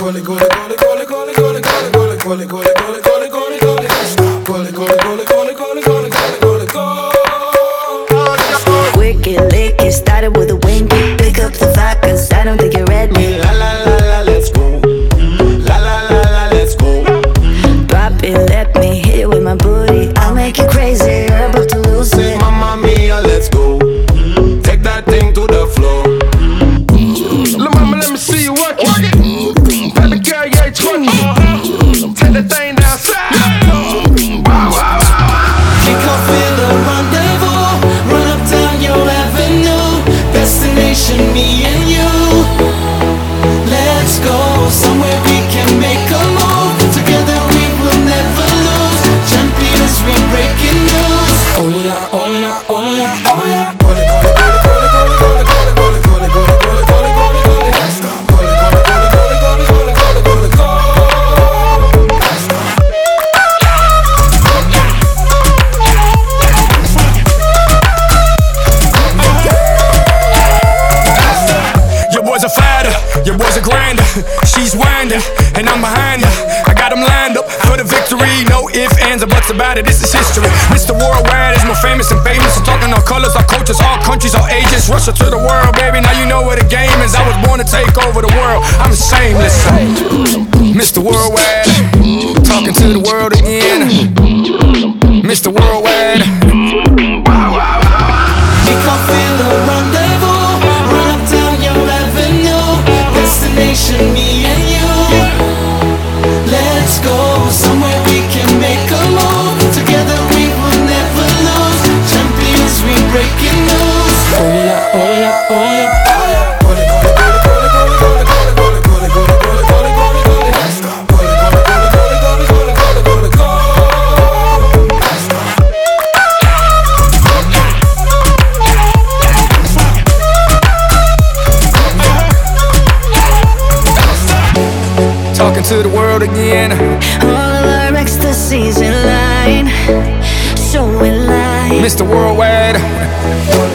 Wicked lick, it started with a wink. Pick up the vibe, cause I don't think you're ready. La la la la, let's go. La la la la, let's go. Drop it, let me hit it with my booty. I'll make you crazy, you're about to lose Say it. mamma mia, let's go. Take that thing to the floor. Lil' mama, let me see you work it. Baby girl, yeah, twerk it. Take that thing down south. Wow, wow, wow. Kick off with a rendezvous. Run up down your avenue. Destination, me and you. Let's go somewhere we can make a move. Together we will never lose. Champions, we breaking news. Oh yeah, oh yeah, oh yeah, oh yeah. Your boys are grander, she's winding, and I'm behind her. I got them lined up for the victory. No ifs, ands, or buts about it, this is history. Mr. Worldwide is more famous and famous. I'm talking all colors, all cultures, all countries, all ages. Russia to the world, baby, now you know where the game is. I was born to take over the world, I'm shameless. Mr. Worldwide, talking to the world again. Mr. Worldwide. We can feel a rendezvous. Run up down your avenue. Destination, me and you. Let's go somewhere we can make a move. Together we will never lose. Champions, we breaking news. Oh yeah, oh yeah, oh yeah. Talking to the world again. All of our ecstasy's in line, so in line. Mr. Worldwide.